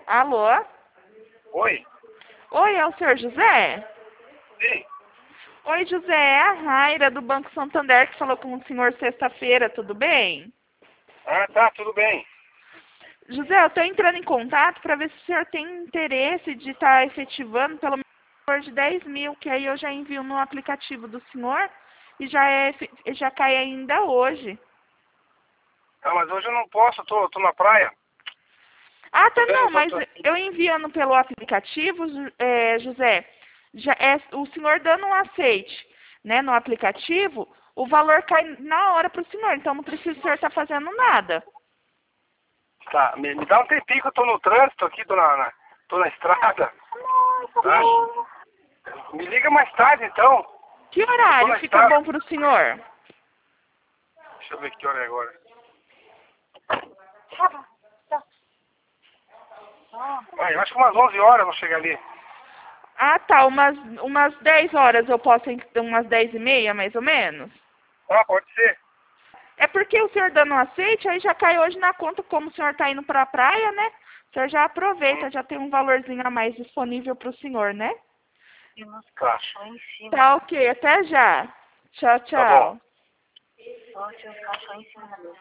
Alô? Oi? Oi, é o senhor José? Sim. Oi, José, é a Raira do Banco Santander que falou com o senhor sexta-feira, tudo bem? Ah, tá, tudo bem. José, eu estou entrando em contato para ver se o senhor tem interesse de estar efetivando pelo menos um valor de 10 mil, que aí eu já envio no aplicativo do senhor e já cai ainda hoje. Ah, mas hoje eu não posso, tô na praia. Ah, tá, Tô vendo não, os mas outros. eu enviando pelo aplicativo, José, o senhor dando um aceite, né, no aplicativo, o valor cai na hora para o senhor, então não precisa o senhor estar fazendo nada. Tá, me dá um tempinho que eu tô no trânsito aqui, tô na estrada. Tá? Me liga mais tarde então. Que Eu tô horário na fica estrada. bom para o senhor? Deixa eu ver que hora é agora. Ah, eu acho que umas 11 horas eu vou chegar ali. Ah, tá, umas 10 horas eu posso, umas 10 e meia, mais ou menos? Ah, pode ser. É porque o senhor dando um aceite, aí já cai hoje na conta, como o senhor está indo para a praia, né? O senhor já aproveita, já tem um valorzinho a mais disponível para o senhor, né? E nos cachorros em cima. Tá ok, até já. Tchau, Tá bom. tchau. Ó, tinha uns cachorros em cima da mesa.